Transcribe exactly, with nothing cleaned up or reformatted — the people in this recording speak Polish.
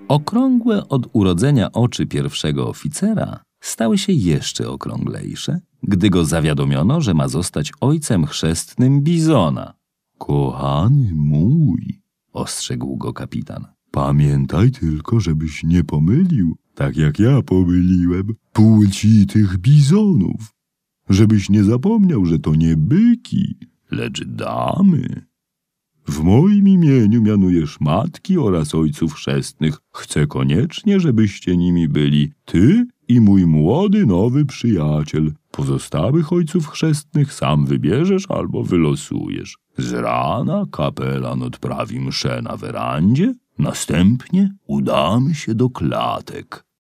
Okrągłe od urodzenia oczy pierwszego oficera stały się jeszcze okrąglejsze, gdy go zawiadomiono, że ma zostać ojcem chrzestnym Bizona. Kochany mój, ostrzegł go kapitan, pamiętaj tylko, żebyś nie pomylił, tak jak ja pomyliłem, płci tych bizonów. Żebyś nie zapomniał, że to nie byki, lecz damy. W moim imieniu mianujesz matki oraz ojców chrzestnych. Chcę koniecznie, żebyście nimi byli ty i mój młody nowy przyjaciel. Pozostałych ojców chrzestnych sam wybierzesz albo wylosujesz. Z rana kapelan odprawi mszę na werandzie, następnie udamy się do klatek.